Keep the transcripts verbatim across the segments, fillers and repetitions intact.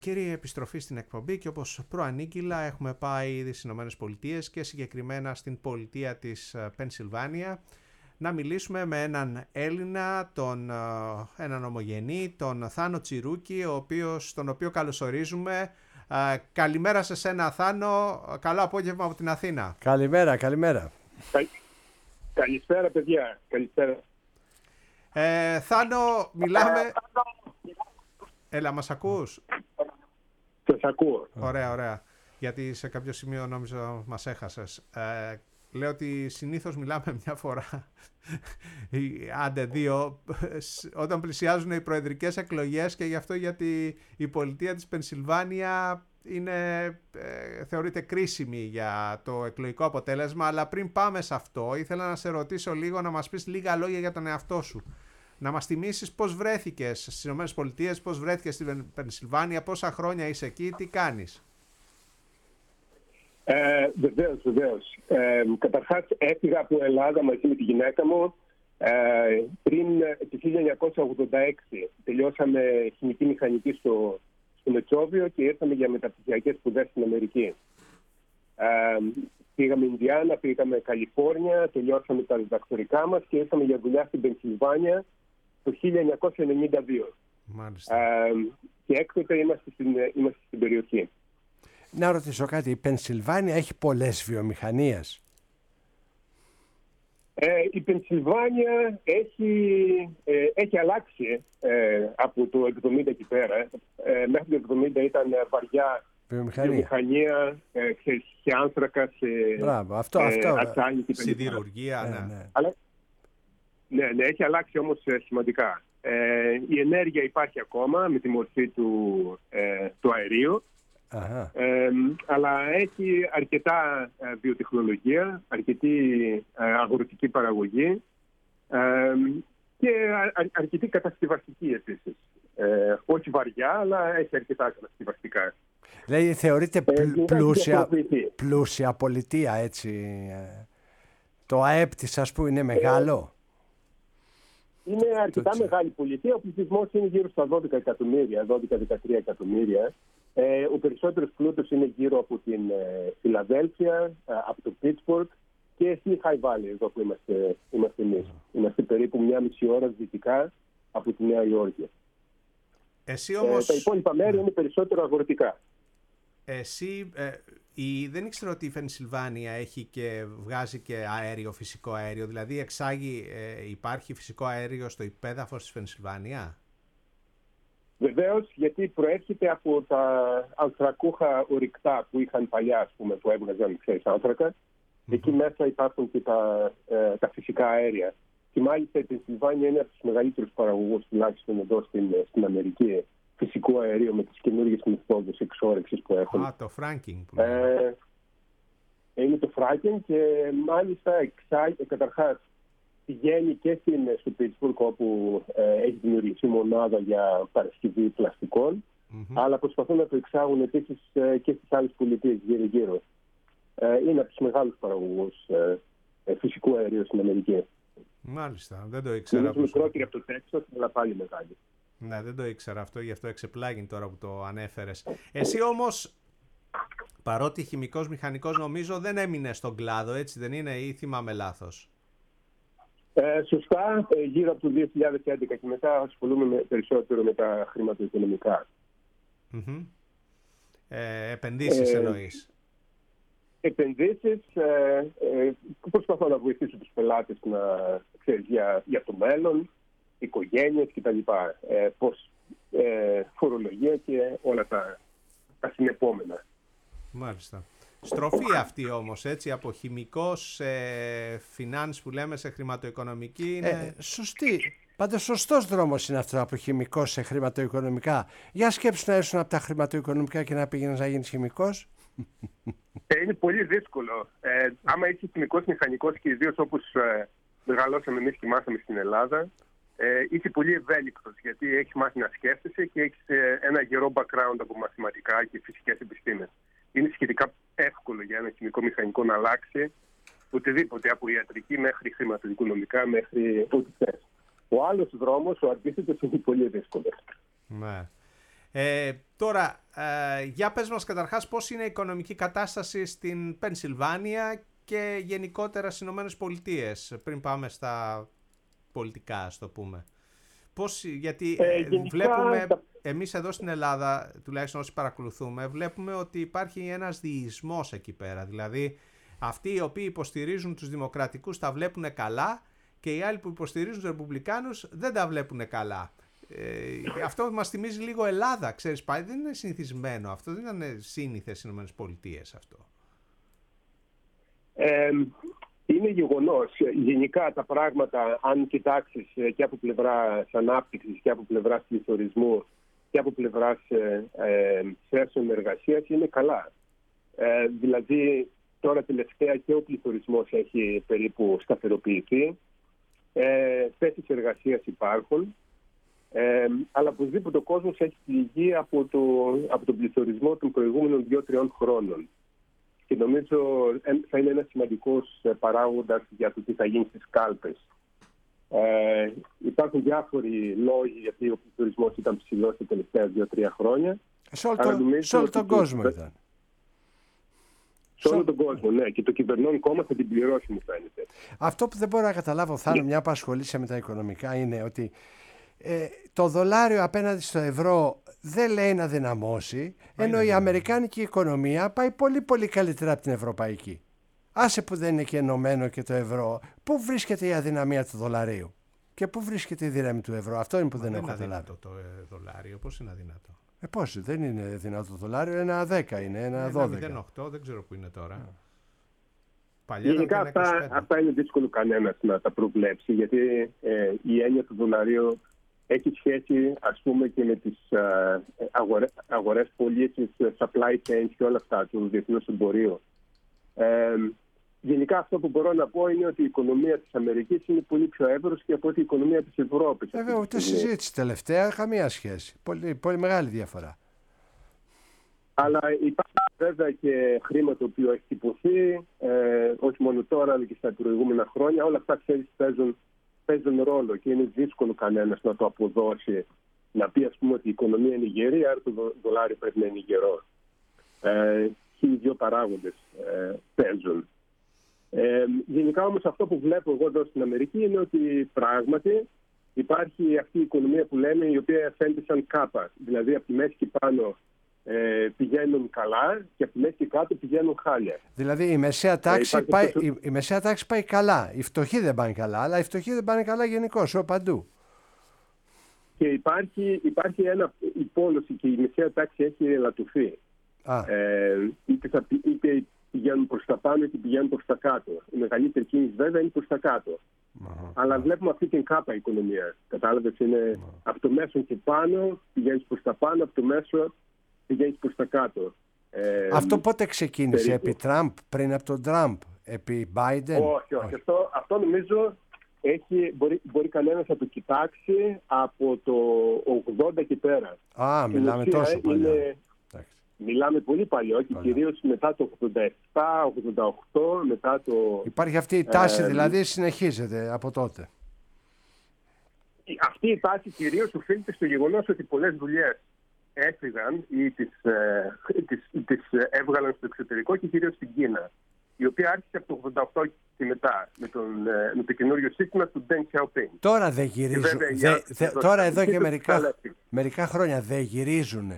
Κύριε, επιστροφή στην εκπομπή και όπως προανήγγυλα έχουμε πάει ήδη στις Ηνωμένες Πολιτείες και συγκεκριμένα στην πολιτεία της Πενσιλβάνια να μιλήσουμε με έναν Έλληνα, τον, έναν ομογενή, τον Θάνο Τσιρούκη, ο οποίος, τον οποίο καλωσορίζουμε. Καλημέρα σε σένα, Θάνο. Καλό απόγευμα από την Αθήνα. Καλημέρα, καλημέρα. Καλ... Καλησπέρα, παιδιά. Καλησπέρα. Ε, Θάνο, μιλάμε... Έλα, μας ακούς? Σας ακούω. Ωραία, ωραία. Γιατί σε κάποιο σημείο νόμιζα μας έχασες. Ε, λέω ότι συνήθως μιλάμε μια φορά, άντε δύο, όταν πλησιάζουν οι προεδρικές εκλογές, και γι' αυτό γιατί η πολιτεία της Πενσιλβάνια είναι, ε, θεωρείται κρίσιμη για το εκλογικό αποτέλεσμα. Αλλά πριν πάμε σε αυτό, ήθελα να σε ρωτήσω λίγο, να μας πεις λίγα λόγια για τον εαυτό σου. Να μας θυμίσεις πώς βρέθηκες στις ΗΠΑ, πώς βρέθηκες στην Πενσιλβάνια, πόσα χρόνια είσαι εκεί, τι κάνεις? Ε, βεβαίως, βεβαίως. Ε, καταρχάς έφυγα από Ελλάδα μαζί με τη γυναίκα μου ε, πριν το χίλια εννιακόσια ογδόντα έξι. Τελειώσαμε χημική μηχανική στο, στο Μετσόβιο και ήρθαμε για μεταπτυχιακές σπουδές στην Αμερική. Ε, πήγαμε Ινδιάνα, πήγαμε Καλιφόρνια, τελειώσαμε τα διδακτορικά μας και ήρθαμε για δουλειά στην Πενσιλβάνια το χίλια εννιακόσια ενενήντα δύο. Μάλιστα. Ε, και έκτοτε είμαστε στην, είμαστε στην περιοχή. Να ρωτήσω κάτι, η Πενσιλβάνια έχει πολλές βιομηχανίες? Ε, η Πενσιλβάνια έχει, ε, έχει αλλάξει ε, από το εβδομήντα εκεί πέρα. Ε, μέχρι το εβδομήντα ήταν βαριά βιομηχανία, βιομηχανία ε, σε, σε άνθρακα, σε Μπράβο, αυτό, ε, αυτό. ατσάνι και σιδηρουργία. Ναι, Ναι. ναι. Αλλά, ναι, ναι, έχει αλλάξει όμως ε, σημαντικά. Ε, η ενέργεια υπάρχει ακόμα με τη μορφή του, ε, του αερίου. Αχα. Ε, αλλά έχει αρκετά ε, βιοτεχνολογία, αρκετή ε, αγροτική παραγωγή ε, και α, αρκετή κατασκευαστική επίσης. Ε, όχι βαριά, αλλά έχει αρκετά κατασκευαστικά. Δηλαδή θεωρείται πλ, ε, πλούσια, πλούσια πολιτεία, έτσι. Το ΑΕΠ της, ας πούμε, είναι μεγάλο? Είναι αρκετά Το... μεγάλη πολιτεία. Ο πληθυσμός είναι γύρω στα δώδεκα εκατομμύρια, δώδεκα με δεκατρία εκατομμύρια. Ε, ο περισσότερος πλούτος είναι γύρω από την ε, Φιλαδέλφια, ε, από το Πίτσμπουργκ και στη High Valley, εδώ που είμαστε, είμαστε εμείς. Mm. Είμαστε περίπου μια μισή ώρα δυτικά από τη Νέα Υόρκη. Εσύ όμως... ε, τα υπόλοιπα μέρη mm. είναι περισσότερο αγροτικά. Εσύ, ε, η, δεν ήξερα ότι η Πενσιλβάνια έχει και βγάζει και αέριο, φυσικό αέριο. Δηλαδή εξάγει, ε, υπάρχει φυσικό αέριο στο υπέδαφος της Πενσιλβάνια? Βεβαίως, γιατί προέρχεται από τα ανθρακούχα ορυκτά που είχαν παλιά, ας πούμε, που έβγαζαν, ξέρεις, άνθρακα. Mm-hmm. Εκεί μέσα υπάρχουν και τα, ε, τα φυσικά αέρια. Και μάλιστα η Πενσιλβάνια είναι από τους μεγαλύτερους παραγωγούς, τουλάχιστον εδώ στην, στην Αμερική, φυσικού αερίου με τις καινούργιες μεθόδους εξόρυξης που έχουν. Α, το fracking. Που ε, είναι το fracking και μάλιστα εξάγει, καταρχάς, πηγαίνει και στην, στο Πίτσμπουργκ, όπου ε, έχει δημιουργηθεί μονάδα για παρασκευή πλαστικών, mm-hmm. αλλά προσπαθούν να το εξάγουν επίσης ε, και στις άλλες πολιτείες γύρω-γύρω. Ε, είναι από τους μεγάλους παραγωγούς ε, ε, φυσικού αερίου στην Αμερική. Μάλιστα, δεν το ήξερα. Είναι μικρότερη από το Τέξας, αλλά πάλι μεγάλη. Ναι, δεν το ήξερα αυτό, γι' αυτό εξεπλάγει τώρα που το ανέφερες. Εσύ όμως, παρότι χημικός μηχανικός, νομίζω δεν έμεινε στον κλάδο, έτσι δεν είναι, ή θυμάμαι λάθος? Ε, σωστά, ε, γύρω από το δύο χιλιάδες έντεκα και μετά ασχολούμαι με, περισσότερο με τα χρηματοοικονομικά. Mm-hmm. Ε, επενδύσεις ε, εννοείς? Επενδύσεις, ε, ε, προσπαθώ να βοηθήσω τους πελάτες να, ξέρεις, για, για το μέλλον, οικογένειες κτλ. Ε, πώς, ε, φορολογία και όλα τα, τα συνεπόμενα. Μάλιστα. Στροφή αυτή όμως, έτσι, από χημικός σε finance που λέμε, σε χρηματοοικονομική είναι... Ε, σωστή. Πάντως σωστός δρόμος είναι αυτό, από χημικός σε χρηματοοικονομικά. Για σκέψου να έρθουν από τα χρηματοοικονομικά και να πήγαινες να γίνεις χημικός. Ε, είναι πολύ δύσκολο. Ε, άμα είσαι χημικός μηχανικός και ιδίως όπως ε, μεγαλώσαμε εμείς και μάθαμε στην Ελλάδα, ε, είσαι πολύ ευέλικτος, γιατί έχεις μάθει να σκέφτεσαι και έχεις ε, ένα γερό background από μαθηματικά και φυσικές επιστήμες. Είναι σχετικά εύκολο για ένα χημικό μηχανικό να αλλάξει οτιδήποτε, από ιατρική μέχρι χρηματοοικονομικά, μέχρι ό,τι θες. Ο άλλος δρόμος, ο αντίθετος, είναι πολύ δύσκολος. Ναι. Ε, τώρα, ε, για πες μας καταρχάς πώς είναι η οικονομική κατάσταση στην Πενσιλβάνια και γενικότερα στις Ηνωμένες Πολιτείες, πριν πάμε στα πολιτικά, ας το πούμε. Πώς, γιατί ε, ε, γενικά, βλέπουμε, τα... εμείς εδώ στην Ελλάδα, τουλάχιστον όσοι παρακολουθούμε, βλέπουμε ότι υπάρχει ένας διεισμός εκεί πέρα. Δηλαδή, αυτοί οι οποίοι υποστηρίζουν τους δημοκρατικούς τα βλέπουν καλά και οι άλλοι που υποστηρίζουν τους ρεπουμπλικάνους δεν τα βλέπουν καλά. Ε, αυτό μας θυμίζει λίγο Ελλάδα, ξέρεις, πάλι δεν είναι συνηθισμένο αυτό, δεν είναι σύνηθες στις Ηνωμένες Πολιτείες αυτό. Ε, είναι γεγονός. Γενικά τα πράγματα, αν κοιτάξεις και από πλευράς ανάπτυξης και από πλευράς πληθωρισμού και από πλευράς ε, ε, θέσεων εργασίας, είναι καλά. Ε, δηλαδή τώρα τελευταία και ο πληθωρισμός έχει περίπου σταθεροποιηθεί, ε, θέσεις εργασίας υπάρχουν. Ε, αλλά οπωσδήποτε ο κόσμος έχει πληγεί από, το, από τον πληθωρισμό των προηγούμενων δύο-τριών χρόνων. Και νομίζω θα είναι ένας σημαντικός παράγοντας για το τι θα γίνει στις κάλπες. Ε, υπάρχουν διάφοροι λόγοι γιατί ο πληθωρισμός ήταν ψηλός τα τελευταία δύο-τρία χρόνια. Σε όλο, το, σε όλο τον κόσμο το, ήταν. Σε όλο τον κόσμο, ναι. Και το κυβερνών κόμμα θα την πληρώσει, μου φαίνεται. Αυτό που δεν μπορώ να καταλάβω, θα είναι μια που ασχολείσαι με τα οικονομικά, είναι ότι Ε, το δολάριο απέναντι στο ευρώ δεν λέει να δυναμώσει, ενώ η αμερικάνικη οικονομία πάει πολύ πολύ καλύτερα από την ευρωπαϊκή. Άσε που δεν είναι και ενωμένο και το ευρώ, πού βρίσκεται η αδυναμία του δολαρίου και πού βρίσκεται η δύναμη του ευρώ? Αυτό είναι που Μα δεν, δεν έχω καταλάβει. Δεν είναι αδύνατο το ε, δολάριο, πώς είναι αδύνατο? Ε, πώς, δεν είναι δυνατό το δολάριο, ένα δέκα είναι, ένα δώδεκα. ένα μηδέν οκτώ, δεν ξέρω που είναι τώρα. Yeah. Γενικά αυτά, αυτά είναι δύσκολο κανένας να τα προβλέψει, γιατί ε, η έννοια του δολαρίου έχει σχέση, ας πούμε, και με τις uh, αγορές, αγορές πωλήσεις, supply chains και όλα αυτά του διεθνούς εμπορίου. Ε, γενικά αυτό που μπορώ να πω είναι ότι η οικονομία της Αμερικής είναι πολύ πιο εύρωστη από ότι η οικονομία της Ευρώπης. Βέβαια, ούτε συζήτηση τελευταία, καμία σχέση. Πολύ, πολύ μεγάλη διαφορά. Αλλά υπάρχει βέβαια και χρήμα το οποίο έχει τυπωθεί, ε, όχι μόνο τώρα αλλά και στα προηγούμενα χρόνια. Όλα αυτά, ξέρεις, παίζουν παίζουν ρόλο και είναι δύσκολο κανένας να το αποδώσει, να πει, ας πούμε, ότι η οικονομία είναι γερή, άρα το δολάριο πρέπει να είναι γερό. Ε, και οι δύο παράγοντες ε, παίζουν. Ε, γενικά όμως αυτό που βλέπω εγώ εδώ στην Αμερική είναι ότι πράγματι υπάρχει αυτή η οικονομία που λέμε, η οποία φαίνεται σαν κάπα. Δηλαδή από τη μέση και πάνω ε, πηγαίνουν καλά και από τη μέση και κάτω πηγαίνουν χάλια. Δηλαδή η μεσαία τάξη, ε, πάει, τόσο... η, η μεσαία τάξη πάει καλά. Οι φτωχοί δεν πάνε καλά, αλλά οι φτωχοί δεν πάνε καλά γενικώς, παντού. Και υπάρχει, υπάρχει ένα υπόλωση και η μεσαία τάξη έχει ελαττωθεί. Ε, είτε, θα, είτε πηγαίνουν προς τα πάνω είτε πηγαίνουν προς τα κάτω. Η μεγαλύτερη κίνηση βέβαια είναι προς τα κάτω. Uh-huh. Αλλά βλέπουμε αυτή την κάπα οικονομία. Κατάλαβες, είναι uh-huh. από το μέσο και πάνω πηγαίνεις προς τα πάνω, από το μέσο πηγαίνεις προς τα κάτω. Ε, αυτό πότε ξεκίνησε, περίπου. Επί Τραμπ, πριν από τον Τραμπ, επί Biden? Όχι, όχι. Αυτό, αυτό νομίζω έχει, μπορεί, μπορεί κανένας να το κοιτάξει από το ογδόντα και πέρα. Α, μιλάμε τόσο παλιά. Είναι, μιλάμε πολύ παλιό και κυρίως μετά το ογδόντα επτά, ογδόντα οκτώ, μετά το... Υπάρχει αυτή η τάση, ε, δηλαδή συνεχίζεται από τότε. Αυτή η τάση κυρίως οφείλεται στο γεγονός ότι πολλές δουλειές έφυγαν ή τις, ε, τις, τις έβγαλαν στο εξωτερικό και κυρίως στην Κίνα, η οποία άρχισε από το ογδόντα οκτώ και μετά με, τον, με το καινούριο σύστημα του Deng Xiaoping. Τώρα δεν γυρίζουν. Βέβαια, δε, δε, δε, τώρα εδώ και μερικά, μερικά χρόνια δεν γυρίζουν.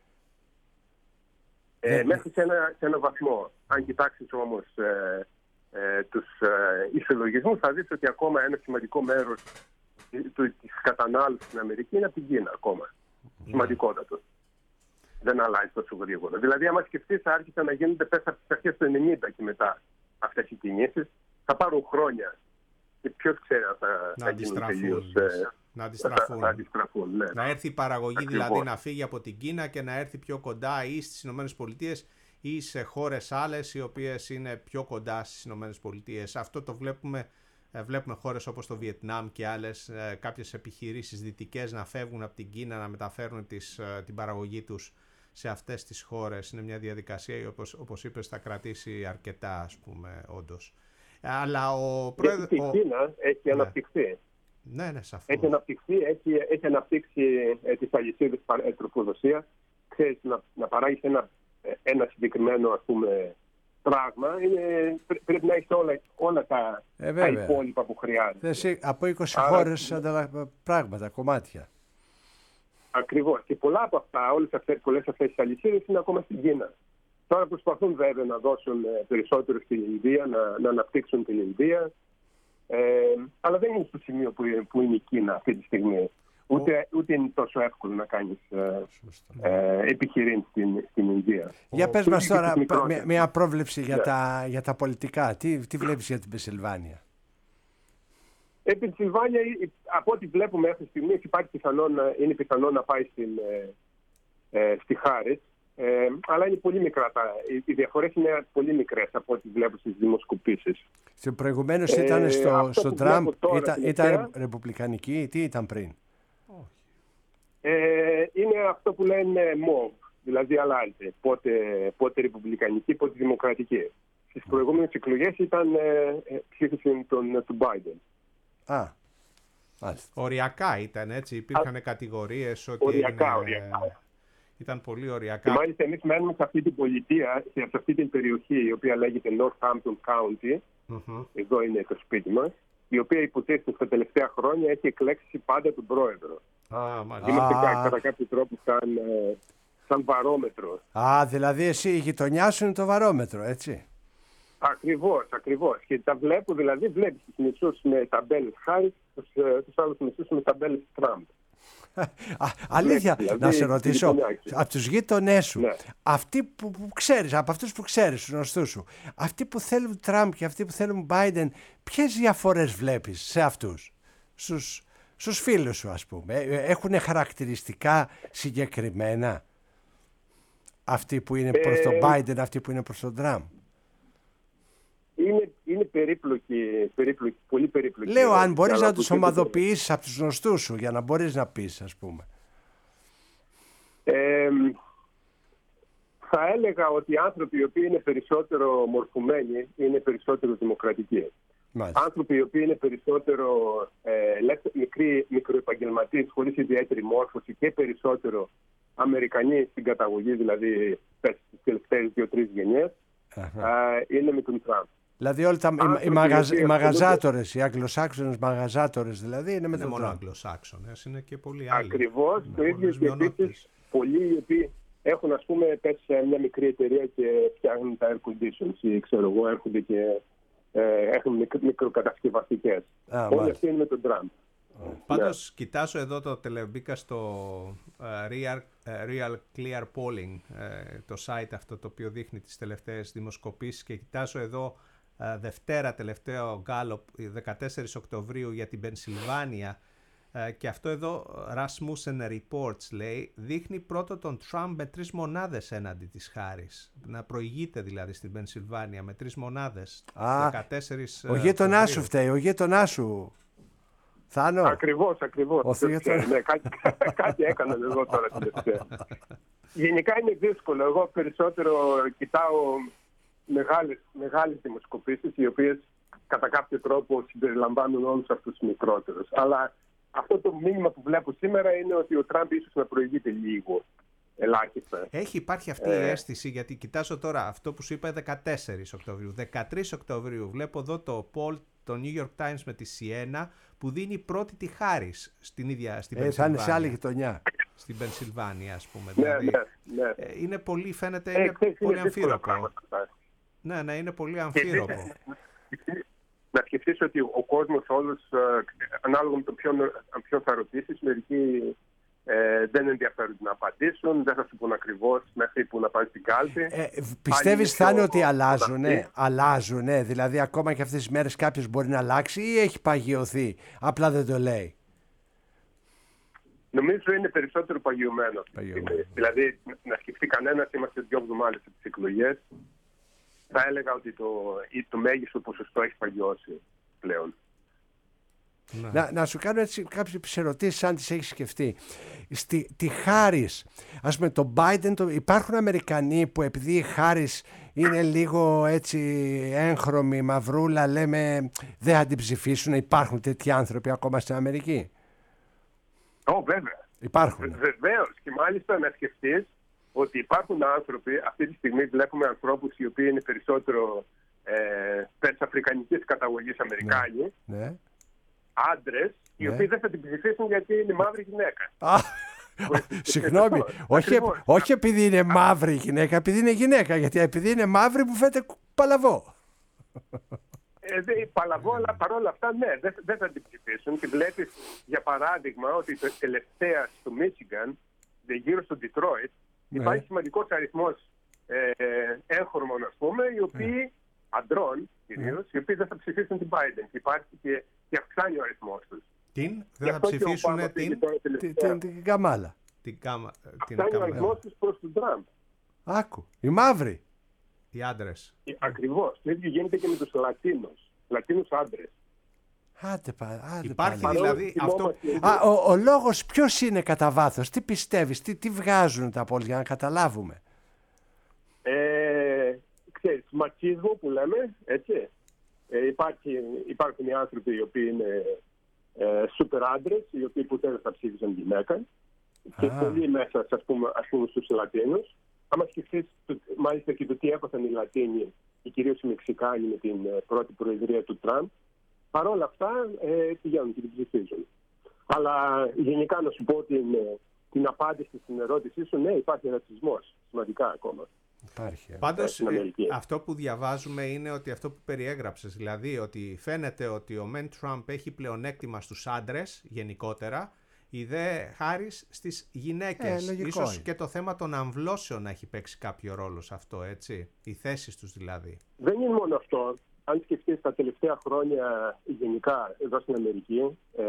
Ε, μέχρι σε ένα, σε ένα βαθμό. Αν κοιτάξεις όμως ε, ε, τους ε, ισολογισμούς, θα δεις ότι ακόμα ένα σημαντικό μέρος της κατανάλωσης στην Αμερική είναι από την Κίνα ακόμα. Mm. Σημαντικότατο. Δεν αλλάζει τόσο γρήγορα. Δηλαδή, άμα σκεφτείς, άρχισαν να γίνονται πέσα από τις αρχές του ενενήντα και μετά αυτές οι κινήσεις. Θα πάρουν χρόνια. Και ποιος ξέρει αν θα, θα γίνουν τελείως. Ε, να αντιστραφούν. Θα, θα αντιστραφούν ναι. Να έρθει η παραγωγή Ακριβώς. δηλαδή να φύγει από την Κίνα και να έρθει πιο κοντά ή στις Ηνωμένες Πολιτείες ή σε χώρες άλλες οι οποίες είναι πιο κοντά στις Ηνωμένες Πολιτείες. Αυτό το βλέπουμε, βλέπουμε χώρες όπως το Βιετνάμ και άλλες, κάποιες επιχειρήσεις δυτικές να φεύγουν από την Κίνα, να μεταφέρουν τις, την παραγωγή τους σε αυτές τις χώρες. Είναι μια διαδικασία η όπως, όπως είπες θα κρατήσει αρκετά, ας πούμε, όντως. Αλλά ο πρόεδρος... Η Κίνα έχει αναπτυχθεί. Ναι, ναι, σαφώς. Έχει αναπτυχθεί, έχει, έχει αναπτύξει ε, τις αλυσίδες ε, τροφοδοσίας. Ξέρεις, να, να παράγεις ένα, ένα συγκεκριμένο, ας πούμε, πράγμα, είναι, πρέ, πρέπει να έχεις όλα, όλα τα, ε, τα υπόλοιπα που χρειάζεται. Εσύ, από είκοσι Άρα, χώρες ανταλα... πράγματα, κομμάτια. Ακριβώς. Και πολλά από αυτά, όλες αυτές, πολλές αυτές τις αλυσίδες είναι ακόμα στην Κίνα. Τώρα προσπαθούν βέβαια να δώσουν περισσότερο στην Ινδία, να, να αναπτύξουν την Ινδία. Ε, αλλά δεν είναι στο σημείο που, που είναι η Κίνα αυτή τη στιγμή. Ούτε, ούτε είναι τόσο εύκολο να κάνεις ε, ε, επιχειρήσεις στην, στην Ινδία. Για πες μας τώρα μια, μια πρόβλεψη για, yeah. τα, για τα πολιτικά. Τι, τι βλέπεις για την Πενσιλβάνια? Η Πενσιλβάνια, από ό,τι βλέπουμε μέχρι στιγμής, υπάρχει πιθανό να, είναι πιθανό να πάει στην, ε, ε, στη Χάρις. Ε, αλλά είναι πολύ μικρά. Τα, οι, οι διαφορές είναι πολύ μικρές από ό,τι βλέπω στις δημοσκοπήσεις. Και προηγουμένως ήταν ε, στο, στο Τραμπ, ήταν, ήταν ήταν ρεπουμπλικανική, τι ήταν πριν? Ε, είναι αυτό που λένε μοβ, δηλαδή αλλάζει. Πότε, πότε ρεπουμπλικανική, πότε δημοκρατική. Στις προηγούμενες εκλογές ήταν ε, ψήφιση του Biden. Α, μάλιστα. Οριακά ήταν, έτσι, υπήρχαν Α, κατηγορίες ότι οριακά, είναι, οριακά. Ήταν πολύ οριακά. Και μάλιστα εμείς μένουμε σε αυτή την πολιτεία, σε αυτή την περιοχή, η οποία λέγεται Northampton County, mm-hmm. εδώ είναι το σπίτι μας, η οποία υποτίθεται στα τελευταία χρόνια έχει εκλέξει πάντα τον πρόεδρο. Ah, Είμαστε ah. κατά κάποιο τρόπο σαν, σαν βαρόμετρο. Α, ah, δηλαδή εσύ η γειτονιά σου είναι το βαρόμετρο, έτσι. Ακριβώς, ακριβώς. Και τα βλέπω, δηλαδή βλέπεις τους μισούς με ταμπέλες Χάρις, τους, τους άλλους μισούς με ταμπέλες Τραμπ. Αλήθεια, δηλαδή, να σε ρωτήσω, από τους γείτονές σου, ναι. αυτοί που, που ξέρεις, από αυτούς που ξέρεις, τους γνωστούς σου, αυτοί που θέλουν Τραμπ και αυτοί που θέλουν Biden, ποιες διαφορές βλέπεις σε αυτούς, στους, στους φίλους σου, ας πούμε? Έχουν χαρακτηριστικά συγκεκριμένα αυτοί που είναι προς τον Biden, αυτοί που είναι προς τον Τραμπ? Είναι, είναι περίπλοκη, περίπλοκη, πολύ περίπλοκη. Λέω αν μπορείς να τους ομαδοποιήσεις από τους γνωστούς σου για να μπορείς να πεις, ας πούμε. Ε, θα έλεγα ότι οι άνθρωποι οι οποίοι είναι περισσότερο μορφωμένοι είναι περισσότερο δημοκρατικοί. Μάλιστα. Άνθρωποι οι οποίοι είναι περισσότερο ε, μικροί μικροεπαγγελματίες χωρίς ιδιαίτερη μόρφωση και περισσότερο Αμερικανοί στην καταγωγή, δηλαδή στις τελευταίες δύο-τρεις γενιές, ε, είναι με τον Τραμπ. Δηλαδή όλοι τα, οι, οι, μαγαζ, οι μαγαζάτορες, οι αγγλοσάξονες μαγαζάτορες δηλαδή είναι με τον Τραμπ. Δεν είναι μόνο αγγλοσάξονες, είναι και πολλοί άλλοι. Ακριβώς, το ίδιο και επίσης πολλοί οι οποίοι έχουν, ας πούμε, πέσει σε μια μικρή εταιρεία και φτιάχνουν τα air conditions ή ξέρω εγώ, έρχονται και ε, έχουν μικροκατασκευαστικές. Όλοι αυτοί είναι με τον Τραμπ. Πάντως, yeah. κοιτάζω εδώ το μπήκα στο uh, Real, uh, Real Clear Polling, uh, το site αυτό το οποίο δείχνει τις τελευταίες δημοσκοπήσεις, και κοιτάζω εδώ uh, Δευτέρα, τελευταίο Gallup, δεκατέσσερις Οκτωβρίου για την Πενσιλβάνια, uh, και αυτό εδώ Rasmussen Reports λέει, δείχνει πρώτο τον Τραμπ με τρεις μονάδες έναντι της Χάρις. Να προηγείται δηλαδή στην Πενσιλβάνια με τρεις μονάδες. Ah, δεκατέσσερις ο γείτονάς σου φταίει, ο γείτονάς σου. Θάνο. Ακριβώς, ακριβώς. Ναι, κάτι, κάτι έκαναν εδώ τώρα τελευταία. Γενικά είναι δύσκολο. Εγώ περισσότερο κοιτάω μεγάλες, μεγάλες δημοσκοπήσεις, οι οποίες κατά κάποιο τρόπο συμπεριλαμβάνουν όλους αυτούς τους μικρότερους. Αλλά αυτό το μήνυμα που βλέπω σήμερα είναι ότι ο Τραμπ ίσως να προηγείται λίγο. Ελάχιστα. Έχει υπάρχει αυτή ε... η αίσθηση, γιατί κοιτάζω τώρα αυτό που σου είπα δεκατέσσερις Οκτωβρίου. δεκατρείς Οκτωβρίου βλέπω εδώ το poll, το New York Times με τη Σιένα, που δίνει πρώτη τη Χάρις στην ίδια στην ε, Πενσιλβάνια. Θα είναι σε άλλη γειτονιά. Στην Πενσιλβάνια, ας πούμε. Ναι, δηλαδή, ναι, ναι. Ε, είναι πολύ, φαίνεται, ε, είναι ξέρεις, πολύ είναι αμφίροπο. Ναι, ναι, είναι πολύ αμφίροπο. Να σκεφτείς ότι ο κόσμος όλος, ανάλογα με το ποιον, ποιον θα ρωτήσεις, μερικοί ε, δεν ενδιαφέρονται να απαντήσουν, δεν θα σου πούν ακριβώς μέχρι που να πάνε στην κάλπη. Ε, πιστεύεις θα είναι ότι αλλάζουνε, αλλάζουνε, δηλαδή ακόμα και αυτές τις μέρες κάποιος μπορεί να αλλάξει ή έχει παγιωθεί, απλά δεν το λέει? Νομίζω είναι περισσότερο παγιωμένο. Δηλαδή, να σκεφτεί κανένας, είμαστε δύο εβδομάδες από τις εκλογές, θα έλεγα ότι το, το μέγιστο ποσοστό έχει παγιώσει πλέον. Ναι. Να, να σου κάνω έτσι κάποιες ερωτήσεις αν τις έχεις σκεφτεί. Στη, τη Χάρις, ας πούμε το Biden, το, υπάρχουν Αμερικανοί που επειδή η Χάρις είναι λίγο έτσι έγχρωμη, μαυρούλα, λέμε δεν θα την ψηφίσουν? Υπάρχουν τέτοιοι άνθρωποι ακόμα στην Αμερική? Ω, βέβαια. Υπάρχουν. Βεβαίως. Και μάλιστα να σκεφτείς ότι υπάρχουν άνθρωποι, αυτή τη στιγμή βλέπουμε ανθρώπους οι οποίοι είναι περισσότερο ε, περσαφρικανικής καταγωγής Αμερικάνοι, ναι. Ναι. άντρες, οι ναι. οποίοι δεν θα την ψηφίσουν γιατί είναι μαύρη γυναίκα. Α, συγγνώμη, όχι, όχι επειδή είναι μαύρη γυναίκα, επειδή είναι γυναίκα, γιατί επειδή είναι μαύρη που φέτε παλαβό. Ε, δε, παλαβό, αλλά παρόλα αυτά ναι, δεν, δεν θα την ψηφίσουν. Και βλέπεις για παράδειγμα ότι το τελευταία στο Μίτσιγκαν, γύρω στο Ντιτρόιτ, ναι. υπάρχει σημαντικός αριθμός ε, έγχρωμων, ας πούμε, οι οποίοι, ναι. αντρών κυρίως, ναι. οι οποίοι δεν θα ψηφίσουν την Biden. Και υπάρχει και, και αυξάνει ο αριθμός τους. Την, δεν θα ψηφίσουν την, την, την, την Καμάλα. Την Κάμα, αυξάνει ο αριθμός τους προς τον Τραμπ. Άκου, οι μαύροι. Οι άντρες. Ακριβώς. Το ίδιο γίνεται και με τους Λατίνους. Λατίνους άντρες. Άντε, άντε, υπάρχει πάλι. δηλαδή αυτό... Α, ο, ο λόγος ποιος είναι κατά βάθος? Τι πιστεύεις, τι, τι βγάζουν τα πόλη για να καταλάβουμε? Ε, ξέρεις, ματσίσμο που λέμε, έτσι. Ε, υπάρχει, υπάρχουν οι άνθρωποι οι οποίοι είναι ε, σούπερ άντρες, οι οποίοι ποτέ δεν θα ψήφισαν γυναίκα. Και πολλοί μέσα, ας πούμε, ας πούμε στους Λατίνους. Άμα σκεφτείς μάλιστα και το τι έπαθαν οι Λατίνοι και κυρίως οι Μεξικάνοι με την πρώτη προεδρία του Τραμπ, παρόλα αυτά ε, πηγαίνουν και την ψηφίζουν. Αλλά γενικά να σου πω την, την απάντηση στην ερώτησή σου, ναι, υπάρχει ρατσισμός, σημαντικά ακόμα. Υπάρχει. Πάντως ε, αυτό που διαβάζουμε είναι ότι αυτό που περιέγραψες, δηλαδή ότι φαίνεται ότι ο Μεν Τραμπ έχει πλεονέκτημα στους άντρες γενικότερα, η δε χάρις στις γυναίκες. Ε, Ίσως και το θέμα των αμβλώσεων να έχει παίξει κάποιο ρόλο σε αυτό, έτσι. Οι θέσεις τους δηλαδή. Δεν είναι μόνο αυτό. Αν σκεφτείς τα τελευταία χρόνια γενικά εδώ στην Αμερική, ε,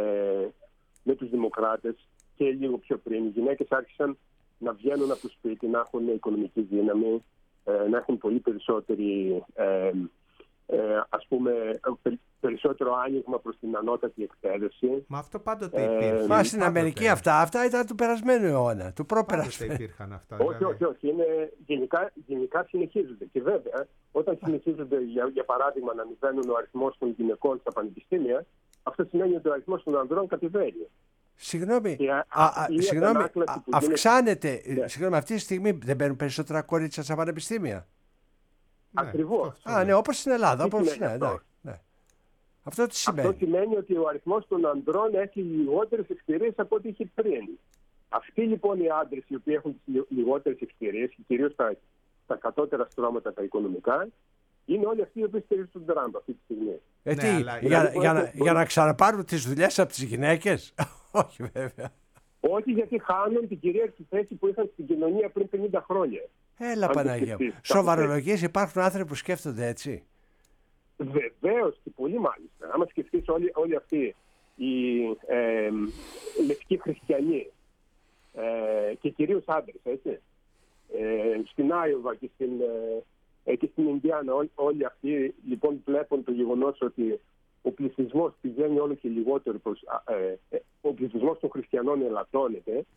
με τους δημοκράτες και λίγο πιο πριν, οι γυναίκες άρχισαν να βγαίνουν από το σπίτι, να έχουν οικονομική δύναμη, ε, να έχουν πολύ περισσότερη... Ε, Ε, ας πούμε, περισσότερο άνοιγμα προς την ανώτατη εκπαίδευση. Μα αυτό πάντοτε υπήρχε. Μα στην Αμερική αυτά, αυτά ήταν του περασμένου αιώνα, του προπερασμένου. Πάντοτε υπήρχαν αυτά. Όχι, όχι, όχι. Είναι, γενικά, γενικά συνεχίζονται. Και βέβαια, όταν συνεχίζονται, για, για παράδειγμα, να μειώνουν ο αριθμός των γυναικών στα πανεπιστήμια, αυτό σημαίνει ότι ο αριθμός των ανδρών κατεβαίνει. Συγγνώμη, Και, α, α, συγγνώμη α, αυξάνεται. Ναι. Συγγνώμη, αυτή τη στιγμή δεν μπαίνουν περισσότερα κορίτσια στα πανεπιστήμια? Ναι, ακριβώς. Αυτό, αυτό, Α, ναι, όπως στην Ελλάδα. Όπως, ναι, αυτό. Ναι. Αυτό τι σημαίνει? Αυτό σημαίνει ότι ο αριθμός των ανδρών έχει λιγότερες ευκαιρίες από ό,τι είχε πριν. Αυτοί λοιπόν οι άντρες οι οποίοι έχουν τις λιγότερες ευκαιρίες και κυρίως τα, τα κατώτερα στρώματα τα οικονομικά, είναι όλοι αυτοί οι οποίοι στηρίζουν τον Τραμπ αυτή τη στιγμή. Ε, ναι, τι, αλλά, για, για, για, να, για να ξαναπάρουν τις δουλειές από τις γυναίκες? Όχι βέβαια. Όχι, γιατί χάνουν την κυρίαρχη θέση που είχαν στην κοινωνία πριν πενήντα χρόνια. Έλα Παναγία μου. Σοβαρολογίες υπάρχουν άνθρωποι που σκέφτονται έτσι? Βεβαίως και πολύ μάλιστα. Άμα σκεφτείς όλοι, όλοι αυτοί οι ε, λευκοί χριστιανοί ε, και κυρίως άντρες, έτσι, ε, στην Άιωβα και στην, ε, και στην Ινδιάνα, ό, όλοι αυτοί λοιπόν βλέπουν το γεγονός ότι ο πληθυσμός πηγαίνει όλο και λιγότερο προς, ε, ε, ο πληθυσμός των χριστιανών ελαττώνεται,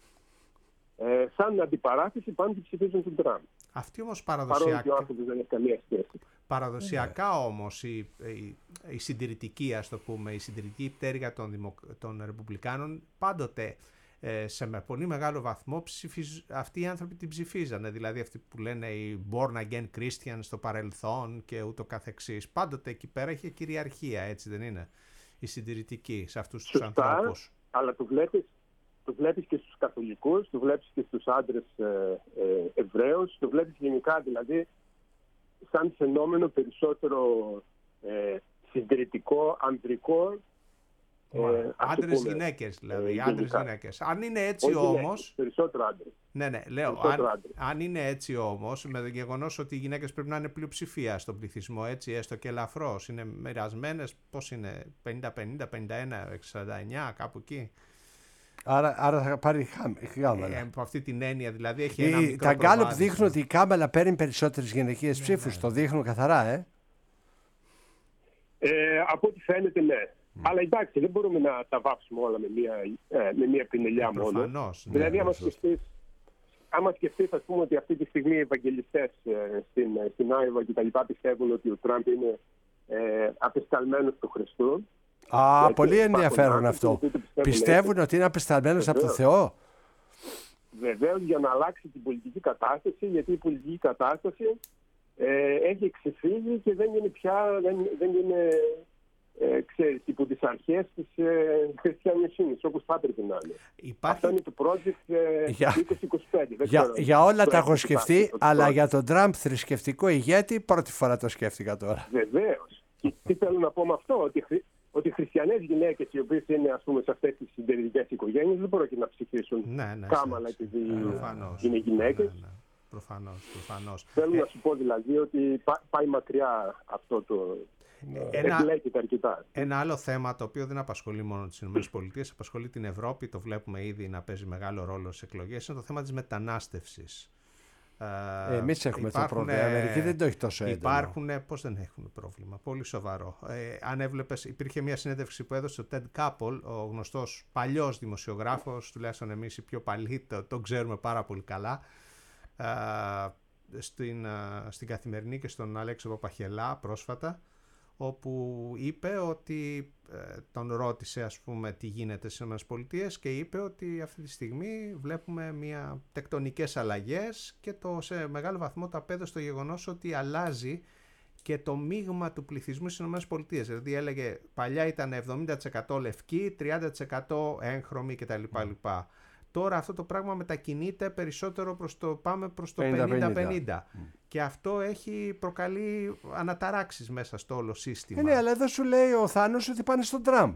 ε, σαν αντιπαράθεση πάνε και ψηφίζουν τον Τραμπ. Αυτή όμως παραδοσιακά, δεν έχει καμία σχέση. παραδοσιακά yeah. όμως η, η, η συντηρητική, ας το πούμε, η συντηρητική πτέρυγα των, δημοκ... των Ρεπουμπλικάνων πάντοτε ε, σε με πολύ μεγάλο βαθμό ψηφίζ... αυτοί οι άνθρωποι την ψηφίζανε, δηλαδή αυτοί που λένε οι born again Christians στο παρελθόν και ούτω καθεξής. Πάντοτε εκεί πέρα είχε κυριαρχία, έτσι δεν είναι, η συντηρητική σε αυτούς τους Σωστά, ανθρώπους. Αλλά το βλέπεις, το βλέπεις και στους καθολικούς, το βλέπεις και στους άντρες ε, ε, Εβραίους, το βλέπεις γενικά δηλαδή σαν φαινόμενο περισσότερο ε, συντηρητικό, ανδρικό. Ε, άντρες γυναίκες δηλαδή, ε, άντρες γυναίκες. Αν είναι έτσι όμως... Περισσότερο άντρες. Ναι, ναι, λέω, αν, αν είναι έτσι όμως, με το γεγονός ότι οι γυναίκες πρέπει να είναι πλειοψηφία στον πληθυσμό, έτσι, έστω και ελαφρώς, είναι μοιρασμένες, πώς είναι, πενήντα πενήντα, πενήντα ένα, εξήντα εννιά, κάπου εκεί. Άρα, άρα θα πάρει Κάμαλα. Ε, από αυτή την έννοια δηλαδή έχει ένα η, μικρό τα γκάλωπ προβάδισμα. δείχνουν ότι η Κάμαλα παίρνει περισσότερες γυναικείες ναι, ψήφους. Ναι. Το δείχνουν καθαρά, ε. ε από ό,τι φαίνεται, ναι. Mm. Αλλά εντάξει, δεν μπορούμε να τα βάψουμε όλα με μία, ε, με μία πινελιά ε, μόνο. Προφανώς, δηλαδή, ναι, άμα σκεφτείς, άμα σκεφτείς, ας πούμε, ότι αυτή τη στιγμή οι ευαγγελιστές ε, στην, στην Άιωβα και τα λοιπά πιστεύουν ότι ο Τραμπ είναι ε, απεσταλμένος του Χριστού. Α, γιατί πολύ ενδιαφέρον αυτό. Πιστεύουν, πιστεύουν έτσι. Ότι είναι απεσταλμένος από τον Θεό. Βεβαίως, για να αλλάξει την πολιτική κατάσταση, γιατί η πολιτική κατάσταση ε, έχει ξεφύγει και δεν είναι πια, δεν, δεν είναι, ε, ξέρεις, υπό τις αρχές της ε, χριστιανικής, όπως θα έπρεπε να είναι. Υπάρχει... Αυτό είναι το project ε, για, είκοσι είκοσι πέντε. Για, ξέρω, για όλα τα έχω σκεφτεί, υπάρχει, αλλά για τον Τραμπ θρησκευτικό ηγέτη πρώτη φορά το σκέφτηκα τώρα. Βεβαίως. Και τι θέλω να πω με αυτό, ότι, ότι οι χριστιανές γυναίκες οι οποίες είναι, ας πούμε, σε αυτές τις συντηρητικές οικογένειες δεν πρόκειται να ψηφίσουν ναι, ναι, κάμαλα επειδή είναι γυναίκες. Ναι, ναι. Προφανώς, προφανώς. Θέλω ε... να σου πω δηλαδή ότι πάει μακριά αυτό το... Ένα, εμπλέκεται αρκετά. Ένα άλλο θέμα το οποίο δεν απασχολεί μόνο τις ΗΠΑ, απασχολεί την Ευρώπη, το βλέπουμε ήδη να παίζει μεγάλο ρόλο στις εκλογές, είναι το θέμα της μετανάστευσης. Εμείς έχουμε το πρόβλημα. Η Αμερική δεν το έχει τόσο έντονο. Υπάρχουν, πώς δεν έχουν πρόβλημα, πολύ σοβαρό. Ε, αν έβλεπες, υπήρχε μια συνέντευξη που έδωσε ο Ted Koppel, ο γνωστός παλιός δημοσιογράφος, τουλάχιστον εμείς οι πιο παλιοί το, το ξέρουμε πάρα πολύ καλά, ε, στην, ε, στην Καθημερινή και στον Αλέξη Παπαχελά πρόσφατα, όπου είπε ότι ε, τον ρώτησε, ας πούμε, τι γίνεται στις ΗΠΑ και είπε ότι αυτή τη στιγμή βλέπουμε μια τεκτονικές αλλαγές και το σε μεγάλο βαθμό το απέδωσε το γεγονός ότι αλλάζει και το μείγμα του πληθυσμού στις ΗΠΑ. Δηλαδή έλεγε παλιά ήταν εβδομήντα τοις εκατό λευκοί, τριάντα τοις εκατό έγχρωμοι κτλ. Mm. Τώρα αυτό το πράγμα μετακινείται περισσότερο προς το, πάμε προς το πενήντα πενήντα. Mm. Και αυτό έχει προκαλεί αναταράξεις μέσα στο όλο σύστημα. Ε, ναι, αλλά εδώ σου λέει ο Θάνος ότι πάνε στον Τραμπ.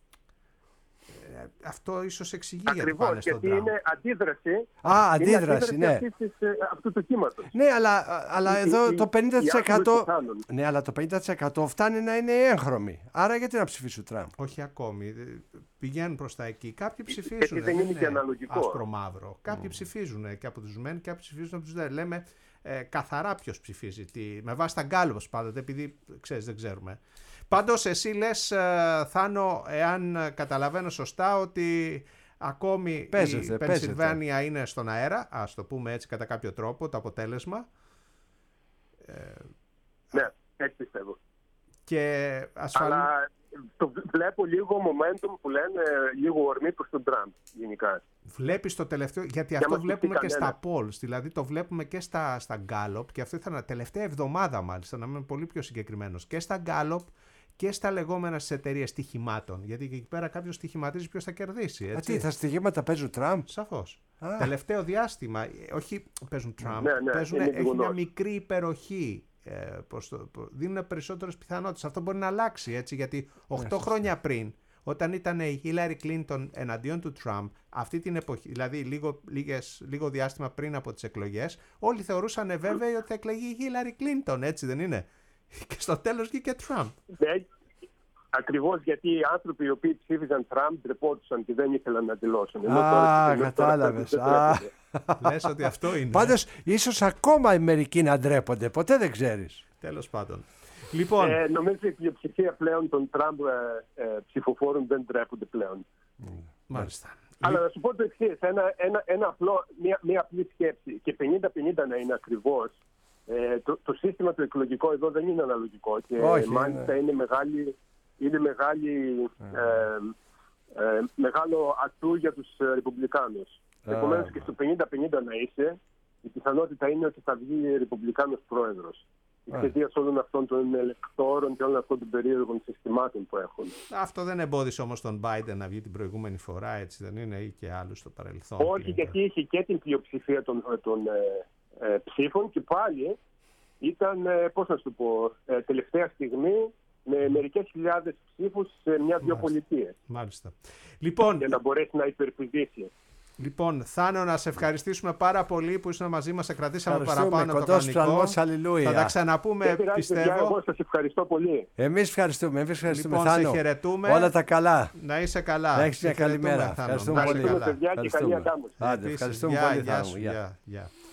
Ε, αυτό ίσως εξηγεί ακριβώς, γιατί πάνε στον γιατί Τραμπ. είναι αντίδραση, Α, αντίδραση, είναι αντίδραση ναι. αυτής της, αυτού του κύματος. Ναι, αλλά, αλλά η, εδώ η, το πενήντα τοις εκατό... η ναι, αλλά το πενήντα τοις εκατό φτάνει να είναι έγχρωμοι. Άρα γιατί να ψηφίσουν Τραμπ. Όχι ακόμη. Πηγαίνουν προς τα εκεί. Κάποιοι ψηφίζουν. Γιατί δεν είναι και αναλογικό. Άσπρο-μαύρο. Κάποιοι mm. ψηφίζουν και από τους μεν και κάποιοι ψηφίζουν από τους δε. Λέμε ε, καθαρά ποιος ψηφίζει. Τι, με βάση τα γκάλωπς πάντοτε, επειδή ξέρεις, δεν ξέρουμε. Πάντως εσύ λες, ε, Θάνο, εάν καταλαβαίνω σωστά, ότι ακόμη παίζεται, η Πενσιλβάνια είναι στον αέρα, ας το πούμε έτσι κατά κάποιο τρόπο, το αποτέλεσμα. Ε, ναι, έτσι πιστεύω. Και ασφαλή... Αλλά το βλέπω λίγο momentum που λένε, λίγο ορμή προς τον Τραμπ γενικά. Βλέπεις το τελευταίο, γιατί Για αυτό βλέπουμε και στα polls, δηλαδή το βλέπουμε και στα, στα Gallup, και αυτό ήταν τελευταία εβδομάδα μάλιστα, να είμαι πολύ πιο συγκεκριμένος, και στα Gallup και στα λεγόμενα στις εταιρείες στοιχημάτων. Γιατί και εκεί πέρα κάποιος στοιχηματίζει ποιος θα κερδίσει. Έτσι. Α, τι, τα στοιχήματα παίζουν Τραμπ. Σαφώς. Α. Τελευταίο διάστημα, όχι παίζουν Τραμπ, ναι, ναι, παίζουν, έχει μια μικρή υπεροχή. Ε, το, δίνουν περισσότερες πιθανότητες. Αυτό μπορεί να αλλάξει, έτσι, γιατί οκτώ χρόνια πριν, όταν ήταν η Hillary Clinton εναντίον του Τραμπ, αυτή την εποχή, δηλαδή λίγο, λίγες, λίγο διάστημα πριν από τις εκλογές, όλοι θεωρούσαν βέβαιοι ότι θα εκλεγεί η Hillary Clinton, έτσι δεν είναι? Και στο τέλος βγήκε Τραμπ. Ναι, ακριβώς, γιατί οι άνθρωποι οι οποίοι ψήφιζαν Τραμπ ντρεπόντουσαν και δεν ήθελαν να δηλώσουν. Α, κατάλαβες. Λες ότι αυτό είναι. Πάντως, ίσως ακόμα οι μερικοί να ντρέπονται. Ποτέ δεν ξέρεις. Τέλος πάντων. Λοιπόν. Ε, νομίζω ότι η πλειοψηφία πλέον των Τραμπ ε, ε, ψηφοφόρων δεν ντρέπονται πλέον. Mm. Μάλιστα. Αλλά να σου πω το εξής, ένα, ένα, ένα απλό, μια, μια απλή σκέψη, και πενήντα πενήντα να είναι ακριβώς. Ε, το, το σύστημα το εκλογικό εδώ δεν είναι αναλογικό και όχι, μάλιστα είναι, είναι μεγάλη, είναι μεγάλη ε, ε, μεγάλο ατού για τους ε, Ρεπουμπλικάνους. Uh. Επομένως και στο πενήντα πενήντα να είσαι, η πιθανότητα είναι ότι θα βγει Ρεπουμπλικάνος πρόεδρος. Εξαιτίας όλων αυτών των ελεκτόρων και όλων αυτών των περίεργων συστημάτων που έχουν. Αυτό δεν εμπόδισε όμως τον Biden να βγει την προηγούμενη φορά, έτσι δεν είναι, ή και άλλους στο παρελθόν? Όχι, γιατί είχε και την πλειοψηφία των, των ε, ε, ψήφων και πάλι ήταν, ε, πώς να σου πω, ε, τελευταία στιγμή με μερικές χιλιάδες ψήφους σε μια-δυο πολιτείες. Μάλιστα. Λοιπόν, για να μπορέσει να υπερπηδήσει. Λοιπόν, Θάνο, να σε ευχαριστήσουμε πάρα πολύ που ήσουν μαζί μας, σε κρατήσαμε παραπάνω το χρονικό. Θα τα ξαναπούμε, πιστεύω. Εγώ σας ευχαριστώ πολύ. Εμείς ευχαριστούμε, εμείς ευχαριστούμε, λοιπόν, Θάνο. Σε χαιρετούμε. Όλα τα καλά. Να είσαι καλά. Να έχεις μια καλή μέρα. Ευχαριστούμε πολύ. Ευχαριστούμε, παιδιά, και καλή αντάμωση. Άντε, ευχαριστούμε πολύ, Θάνο. Γεια.